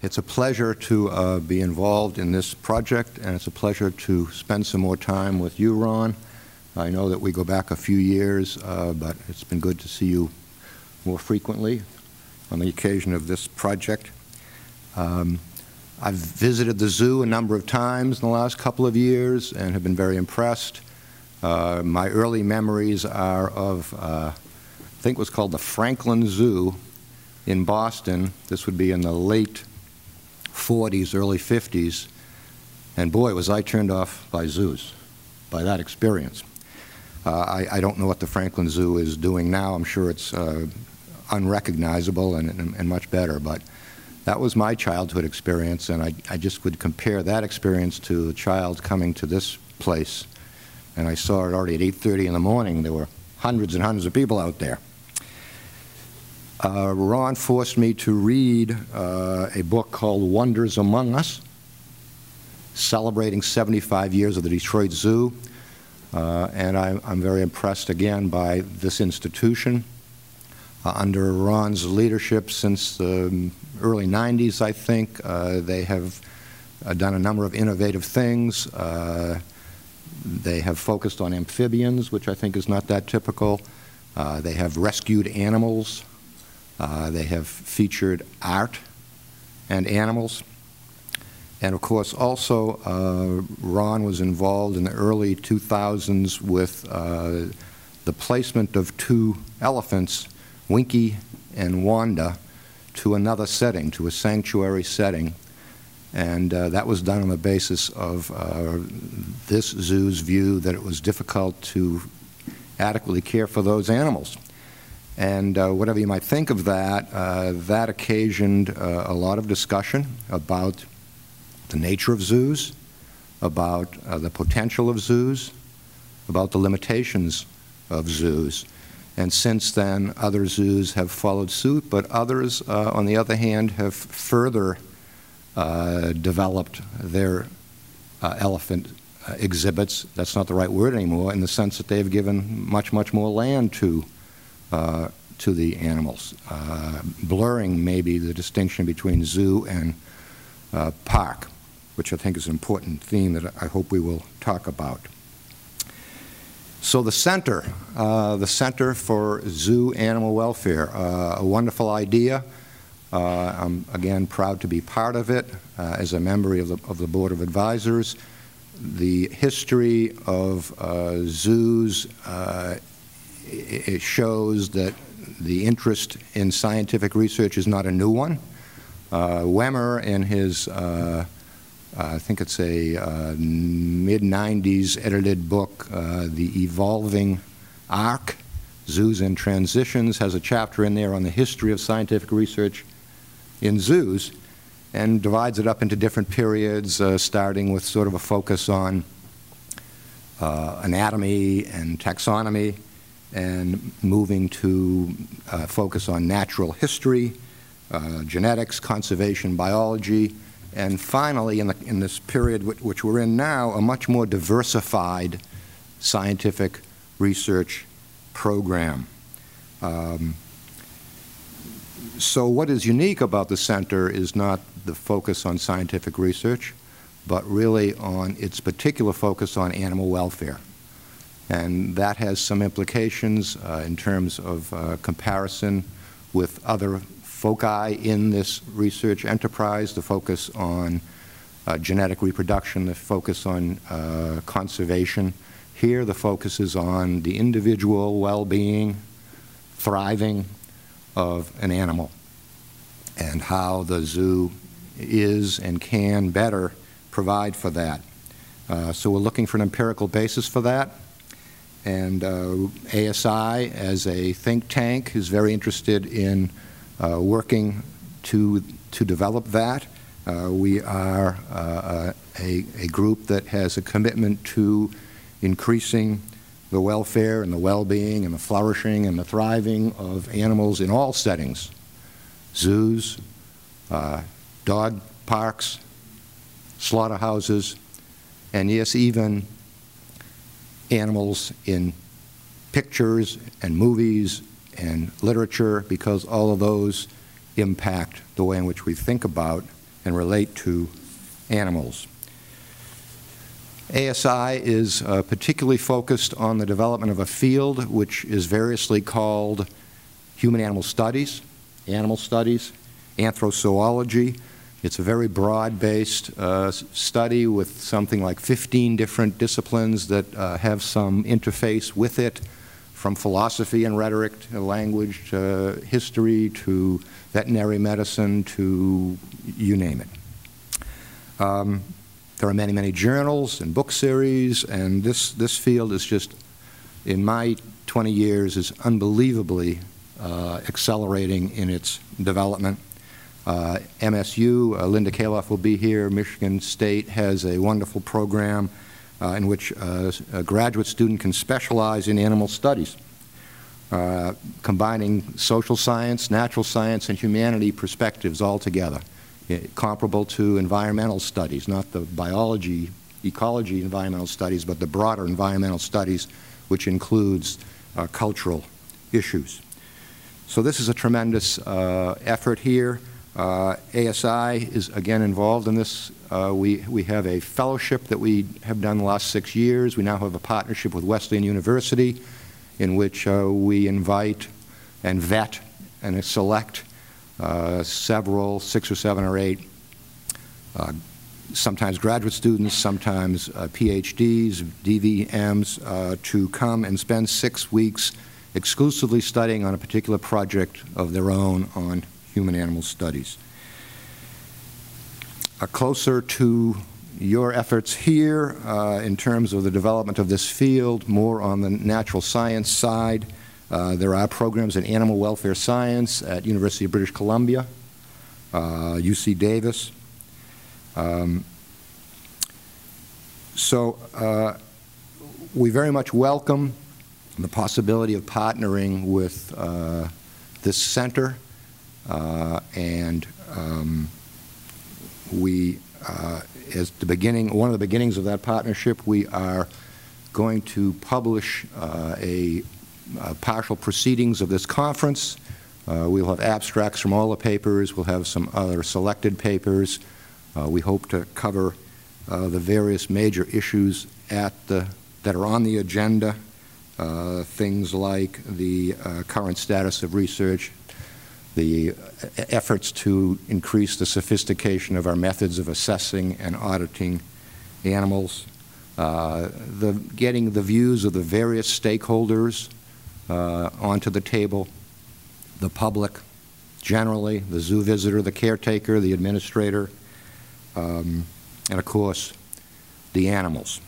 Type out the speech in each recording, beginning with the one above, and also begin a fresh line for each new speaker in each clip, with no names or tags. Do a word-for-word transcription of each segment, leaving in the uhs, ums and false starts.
it's a pleasure to uh, be involved in this project, and it's a pleasure to spend some more time with you, Ron. I know that we go back a few years, uh, but it's been good to see you more frequently on the occasion of this project. Um, I've visited the zoo a number of times in the last couple of years and have been very impressed. Uh, my early memories are of, uh, I think it was called the Franklin Zoo in Boston. This would be in the late forties, early fifties. And boy, was I turned off by zoos, by that experience. Uh, I, I don't know what the Franklin Zoo is doing now. I'm sure it's uh, unrecognizable and, and, and much better. But that was my childhood experience, and I, I just would compare that experience to a child coming to this place. And I saw it already at eight thirty in the morning. There were hundreds and hundreds of people out there. Uh, Ron forced me to read uh, a book called Wonders Among Us, celebrating seventy-five years of the Detroit Zoo. Uh, and I, I'm very impressed again by this institution. Uh, under Ron's leadership since the early nineties, I think, uh, they have uh, done a number of innovative things. Uh, they have focused on amphibians, which I think is not that typical. Uh, they have rescued animals. Uh, they have featured art and animals. And of course, also, uh, Ron was involved in the early two thousands with uh, the placement of two elephants, Winky and Wanda, to another setting, to a sanctuary setting. And uh, that was done on the basis of uh, this zoo's view that it was difficult to adequately care for those animals. And uh, whatever you might think of that, uh, that occasioned uh, a lot of discussion about the nature of zoos, about uh, the potential of zoos, about the limitations of zoos. And since then, other zoos have followed suit, but others, uh, on the other hand, have further uh, developed their uh, elephant uh, exhibits. That's not the right word anymore, in the sense that they've given much, much more land to Uh, to the animals, uh, blurring maybe the distinction between zoo and uh, park, which I think is an important theme that I hope we will talk about. So the center, uh, the Center for Zoo Animal Welfare, uh, a wonderful idea. Uh, I'm again proud to be part of it uh, as a member of the, of the Board of Advisors. The history of uh, zoos uh, it shows that the interest in scientific research is not a new one. Uh, Wemmer, in his, uh, I think it's a uh, mid nineties edited book, uh, The Evolving Ark, Zoos and Transitions, has a chapter in there on the history of scientific research in zoos and divides it up into different periods, uh, starting with sort of a focus on uh, anatomy and taxonomy, and moving to uh, focus on natural history, uh, genetics, conservation, biology, and finally, in, the, in this period which, which we're in now, a much more diversified scientific research program. Um, so what is unique about the center is not the focus on scientific research, but really on its particular focus on animal welfare. And that has some implications uh, in terms of uh, comparison with other foci in this research enterprise, the focus on uh, genetic reproduction, the focus on uh, conservation. Here the focus is on the individual well-being, thriving of an animal, and how the zoo is and can better provide for that. Uh, so we're looking for an empirical basis for that. And uh, A S I, as a think tank, is very interested in uh, working to, to develop that. Uh, we are uh, a, a group that has a commitment to increasing the welfare and the well-being and the flourishing and the thriving of animals in all settings, zoos, uh, dog parks, slaughterhouses, and yes, even animals in pictures and movies and literature, because all of those impact the way in which we think about and relate to animals. A S I is uh, particularly focused on the development of a field which is variously called human-animal studies, animal studies, anthrozoology. It's a very broad-based uh, study with something like fifteen different disciplines that uh, have some interface with it, from philosophy and rhetoric to language to history to veterinary medicine to you name it. Um, there are many, many journals and book series, and this, this field is just, in my twenty years, is unbelievably uh, accelerating in its development. Uh, M S U, uh, Linda Kaloff will be here. Michigan State has a wonderful program uh, in which uh, a graduate student can specialize in animal studies, uh, combining social science, natural science, and humanity perspectives all together, it, comparable to environmental studies, not the biology, ecology environmental studies, but the broader environmental studies, which includes uh, cultural issues. So this is a tremendous uh, effort here. Uh, A S I is again involved in this. Uh, we, we have a fellowship that we have done the last six years. We now have a partnership with Wesleyan University in which uh, we invite and vet and select uh, several, six or seven or eight, uh, sometimes graduate students, sometimes uh, PhDs, D V Ms, uh, to come and spend six weeks exclusively studying on a particular project of their own on human-animal studies. Uh, closer to your efforts here uh, in terms of the development of this field, more on the natural science side, uh, there are programs in animal welfare science at University of British Columbia, uh, U C Davis. Um, so uh, we very much welcome the possibility of partnering with uh, this center. Uh, and um, we, uh, as the beginning, one of the beginnings of that partnership, we are going to publish uh, a, a partial proceedings of this conference. Uh, we'll have abstracts from all the papers. We'll have some other selected papers. Uh, we hope to cover uh, the various major issues at the, that are on the agenda, uh, things like the uh, current status of research, the efforts to increase the sophistication of our methods of assessing and auditing animals, uh, the, getting the views of the various stakeholders uh, onto the table, the public generally, the zoo visitor, the caretaker, the administrator, um, and of course, the animals.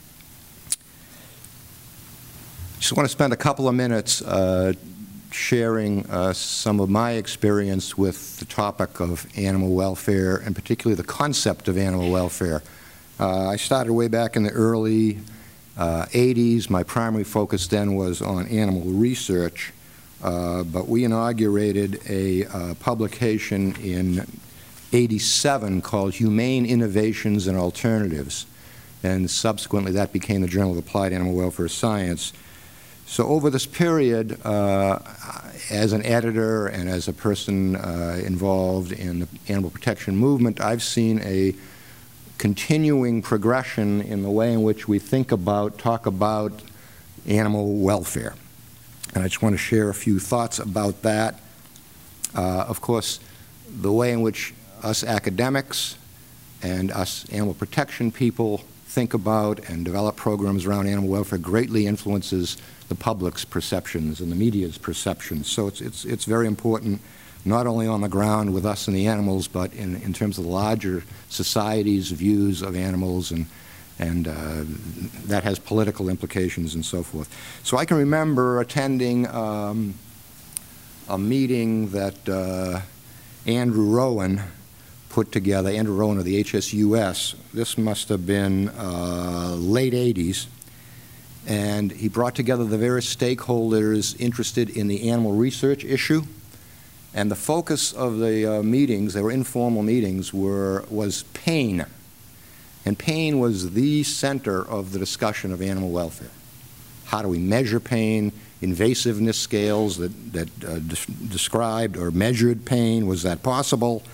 Just want to spend a couple of minutes uh, sharing uh, some of my experience with the topic of animal welfare, and particularly the concept of animal welfare. Uh, I started way back in the early uh, eighties. My primary focus then was on animal research, uh, but we inaugurated a uh, publication in eighty-seven called Humane Innovations and Alternatives, and subsequently that became the Journal of Applied Animal Welfare Science. So over this period, uh, as an editor and as a person uh, involved in the animal protection movement, I've seen a continuing progression in the way in which we think about, talk about animal welfare. And I just want to share a few thoughts about that. Uh, of course, the way in which us academics and us animal protection people think about and develop programs around animal welfare greatly influences the public's perceptions and the media's perceptions. So it's, it's, it's very important, not only on the ground with us and the animals, but in, in terms of the larger society's views of animals, and, and uh, that has political implications and so forth. So I can remember attending um, a meeting that uh, Andrew Rowan put together, Andrew Rowan of the H S U S. This must have been uh, late eighties. And he brought together the various stakeholders interested in the animal research issue. And the focus of the uh, meetings, they were informal meetings, were, was pain. And pain was the center of the discussion of animal welfare. How do we measure pain? Invasiveness scales that, that uh, des described or measured pain, was that possible?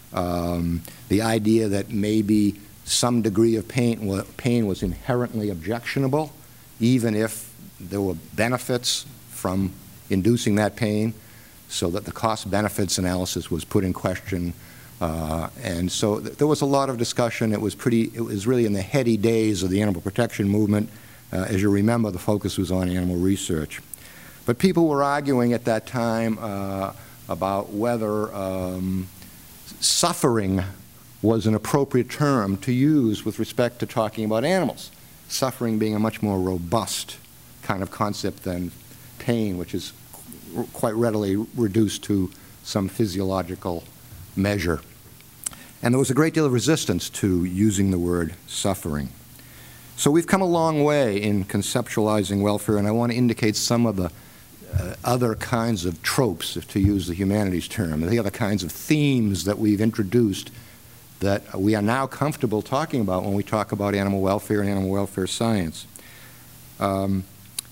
Um, the idea that maybe some degree of pain, wa pain was inherently objectionable, even if there were benefits from inducing that pain, so that the cost-benefits analysis was put in question. Uh, and so th there was a lot of discussion. It was pretty, it was really in the heady days of the animal protection movement. Uh, as you remember, the focus was on animal research. But people were arguing at that time uh, about whether um, suffering was an appropriate term to use with respect to talking about animals. Suffering being a much more robust kind of concept than pain, which is quite readily reduced to some physiological measure. And there was a great deal of resistance to using the word suffering. So we've come a long way in conceptualizing welfare, and I want to indicate some of the uh, other kinds of tropes, if to use the humanities term, the other kinds of themes that we've introduced that we are now comfortable talking about when we talk about animal welfare and animal welfare science. Um,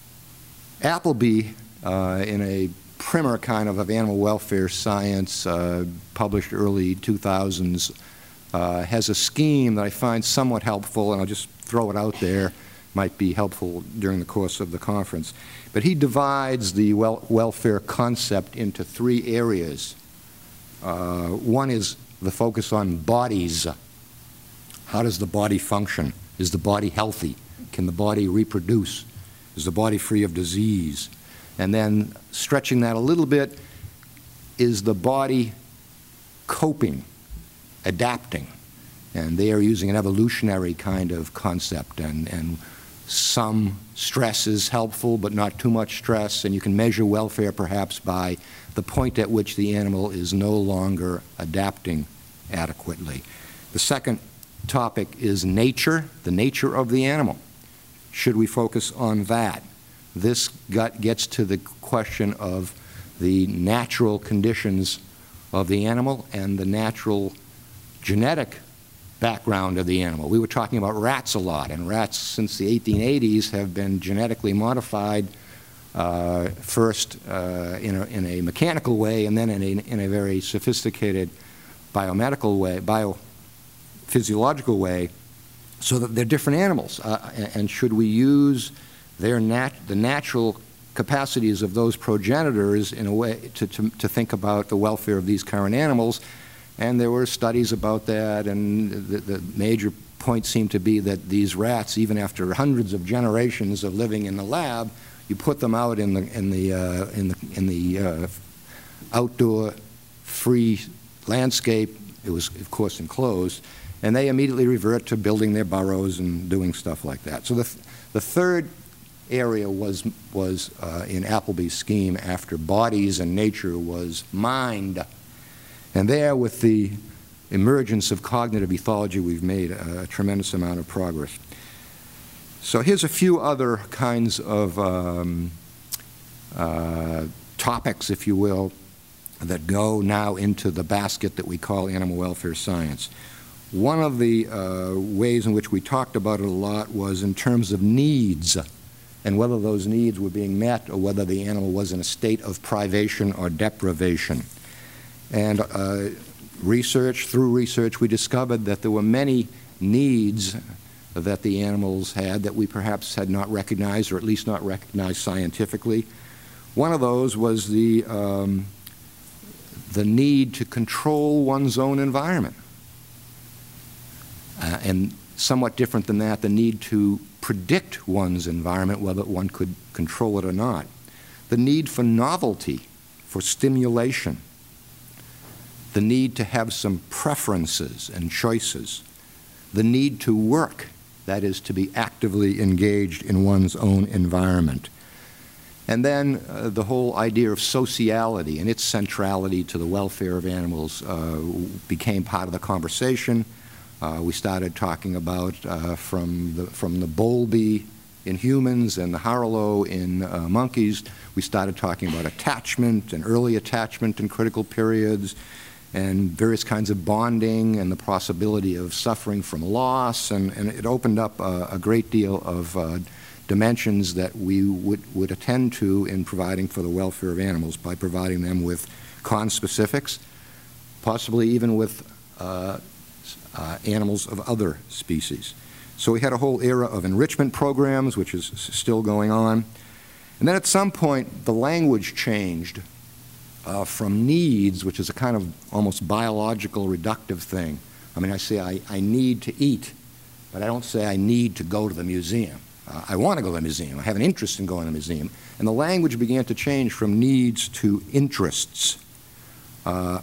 Appleby, uh, in a primer kind of of animal welfare science uh, published early two thousands, uh, has a scheme that I find somewhat helpful, and I'll just throw it out there, might be helpful during the course of the conference. But he divides the wel welfare concept into three areas. Uh, one is the focus on bodies. How does the body function? Is the body healthy? Can the body reproduce? Is the body free of disease? And then stretching that a little bit, is the body coping, adapting? And they are using an evolutionary kind of concept, and, and some stress is helpful, but not too much stress, and you can measure welfare perhaps by the point at which the animal is no longer adapting adequately. The second topic is nature, the nature of the animal. Should we focus on that? This got, gets to the question of the natural conditions of the animal and the natural genetic background of the animal. We were talking about rats a lot, and rats since the eighteen eighties have been genetically modified, uh, first uh, in, a, in a mechanical way and then in a, in a very sophisticated biomedical way, biophysiological way, so that they're different animals. Uh, and, and should we use their nat the natural capacities of those progenitors in a way to, to, to think about the welfare of these current animals? And there were studies about that, and the, the major point seemed to be that these rats, even after hundreds of generations of living in the lab, you put them out in the in the uh, in the in the uh, outdoor free landscape. It was, of course, enclosed, and they immediately revert to building their burrows and doing stuff like that. So the th the third area was was uh, in Appleby's scheme after bodies and nature was mind. And there, with the emergence of cognitive ethology, we've made a, a tremendous amount of progress. So here's a few other kinds of um, uh, topics, if you will, that go now into the basket that we call animal welfare science. One of the uh, ways in which we talked about it a lot was in terms of needs, and whether those needs were being met or whether the animal was in a state of privation or deprivation. And uh, research, through research, we discovered that there were many needs that the animals had that we perhaps had not recognized, or at least not recognized scientifically. One of those was the, um, the need to control one's own environment. Uh, and somewhat different than that, the need to predict one's environment, whether one could control it or not. The need for novelty, for stimulation. The need to have some preferences and choices. The need to work, that is, to be actively engaged in one's own environment. And then uh, the whole idea of sociality and its centrality to the welfare of animals uh, became part of the conversation. Uh, we started talking about uh, from the from the Bowlby in humans and the Harlow in uh, monkeys. We started talking about attachment and early attachment in critical periods, and various kinds of bonding and the possibility of suffering from loss, and, and it opened up a, a great deal of uh, dimensions that we would, would attend to in providing for the welfare of animals by providing them with conspecifics, possibly even with uh, uh, animals of other species. So we had a whole era of enrichment programs, which is still going on. And then at some point, the language changed uh, from needs, which is a kind of almost biological reductive thing. I mean, I say I, I need to eat, but I don't say I need to go to the museum. Uh, I want to go to the museum. I have an interest in going to the museum. And the language began to change from needs to interests. Uh,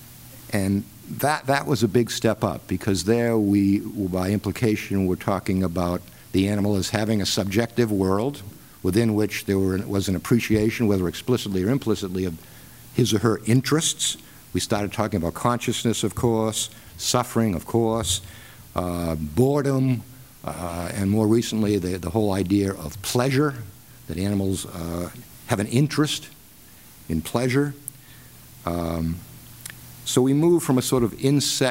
and that, that was a big step up, because there we, by implication, were talking about the animal as having a subjective world within which there were, was an appreciation, whether explicitly or implicitly, of his or her interests. We started talking about consciousness, of course, suffering, of course, uh, boredom, uh, and more recently the, the whole idea of pleasure, that animals uh, have an interest in pleasure. Um, so we move from a sort of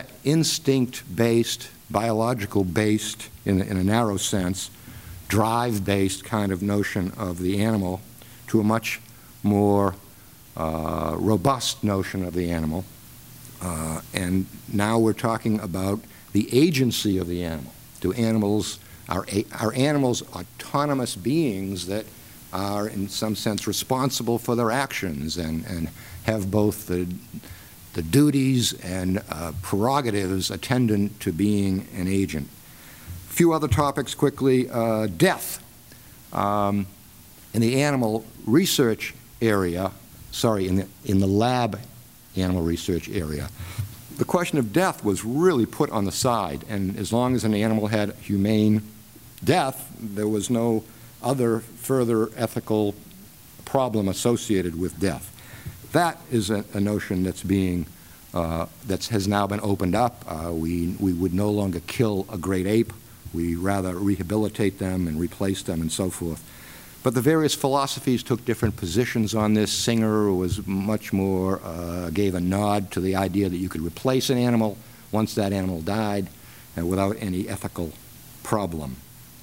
instinct-based, biological-based, in, in a narrow sense, drive-based kind of notion of the animal to a much more uh, robust notion of the animal. Uh, and now we're talking about the agency of the animal. Do animals, are, are animals autonomous beings that are in some sense responsible for their actions and, and have both the, the duties and uh, prerogatives attendant to being an agent? A few other topics quickly. Uh, death. Um, in the animal research area, sorry, in the, in the lab animal research area, the question of death was really put on the side, and as long as an animal had humane death, there was no other further ethical problem associated with death. That is a, a notion that's being, uh, that has now been opened up. Uh, we, we would no longer kill a great ape. We rather rehabilitate them and replace them and so forth. But the various philosophies took different positions on this. Singer was much more, uh, gave a nod to the idea that you could replace an animal once that animal died uh, without any ethical problem.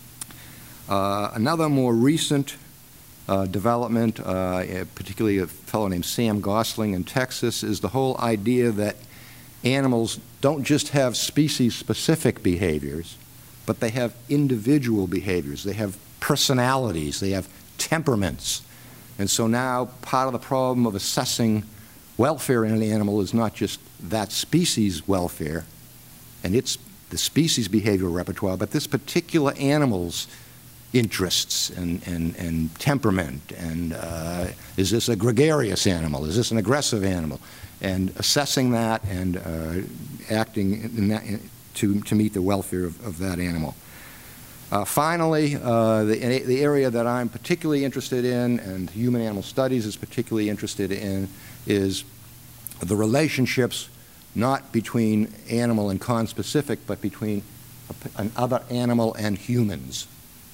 Uh, another more recent uh, development, uh, particularly a fellow named Sam Gosling in Texas, is the whole idea that animals don't just have species-specific behaviors, but they have individual behaviors. They have personalities. They have temperaments. And so now part of the problem of assessing welfare in an animal is not just that species' welfare and its the species behavioral repertoire, but this particular animal's interests and, and, and temperament. And uh, is this a gregarious animal? Is this an aggressive animal? And assessing that and uh, acting in that, in, to, to meet the welfare of, of that animal. Uh, finally, uh, the, the area that I'm particularly interested in, and human animal studies is particularly interested in, is the relationships not between animal and conspecific, but between another animal and humans.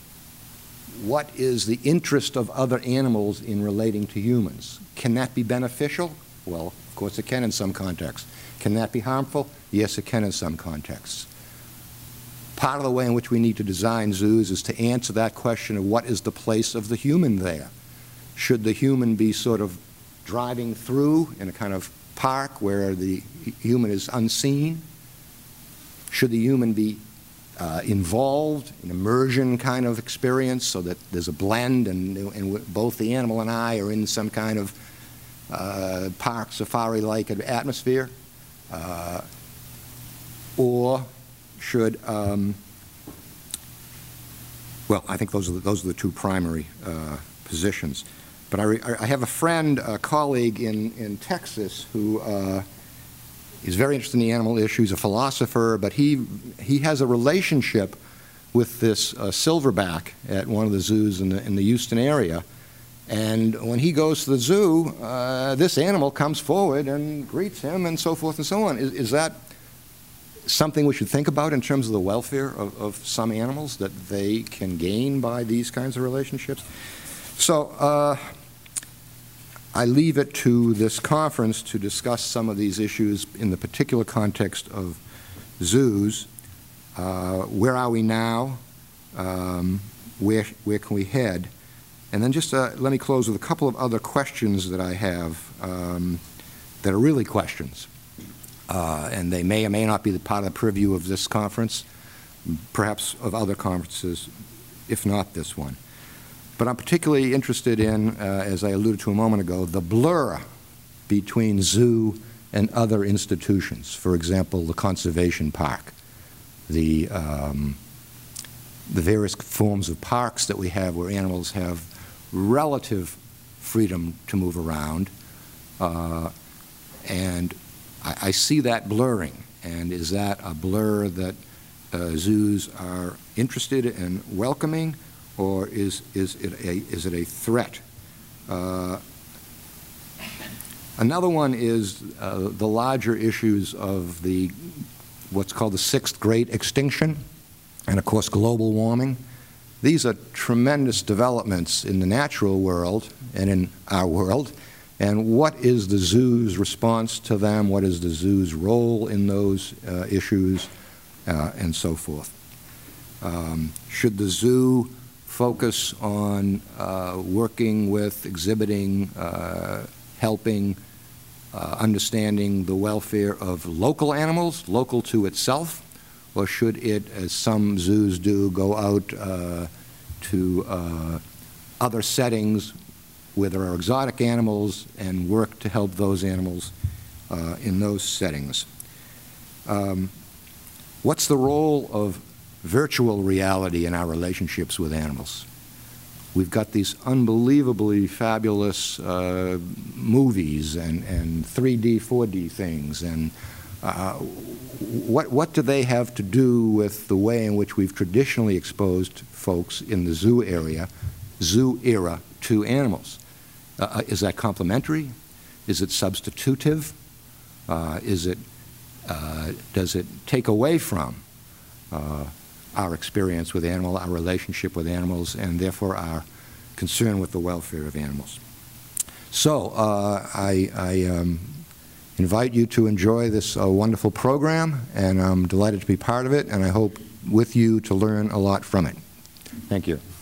What is the interest of other animals in relating to humans? Can that be beneficial? Well, of course it can in some contexts. Can that be harmful? Yes, it can in some contexts. Part of the way in which we need to design zoos is to answer that question of what is the place of the human there. Should the human be sort of driving through in a kind of park where the human is unseen? Should the human be uh, involved in immersion kind of experience so that there's a blend and, and both the animal and I are in some kind of uh, park safari-like atmosphere? Uh, or should, um, well, I think those are the, those are the two primary uh, positions. But I, I have a friend, a colleague in, in Texas who uh, is very interested in the animal issues, a philosopher, but he, he has a relationship with this uh, silverback at one of the zoos in the, in the Houston area. And when he goes to the zoo, uh, this animal comes forward and greets him and so forth and so on. Is, is that something we should think about in terms of the welfare of, of some animals that they can gain by these kinds of relationships? So uh, I leave it to this conference to discuss some of these issues in the particular context of zoos. Uh, where are we now? Um, where, where can we head? And then just uh, let me close with a couple of other questions that I have um, that are really questions. uh, and they may or may not be the part of the purview of this conference, perhaps of other conferences, if not this one. But I'm particularly interested in, uh, as I alluded to a moment ago, the blur between zoo and other institutions. For example, the conservation park, the, um, the various forms of parks that we have where animals have relative freedom to move around. Uh, and I, I see that blurring. And is that a blur that uh, zoos are interested in welcoming, or is, is, it, a, is it a threat? Uh, another one is uh, the larger issues of the what's called the sixth great extinction, and of course global warming. These are tremendous developments in the natural world and in our world. And what is the zoo's response to them? What is the zoo's role in those uh, issues, uh, and so forth? Um, should the zoo focus on uh, working with, exhibiting, uh, helping, uh, understanding the welfare of local animals, local to itself? Or should it, as some zoos do, go out uh, to uh, other settings where there are exotic animals and work to help those animals uh, in those settings? Um, what's the role of virtual reality in our relationships with animals? We've got these unbelievably fabulous uh, movies and, and three D, four D things, and uh, what, what do they have to do with the way in which we've traditionally exposed folks in the zoo area, zoo era, to animals? Uh, is that complementary? Is it substitutive? Uh, is it, uh, does it take away from uh, our experience with animal, our relationship with animals, and therefore our concern with the welfare of animals? So uh, I, I um, invite you to enjoy this uh, wonderful program, and I'm delighted to be part of it, and I hope with you to learn a lot from it. Thank you.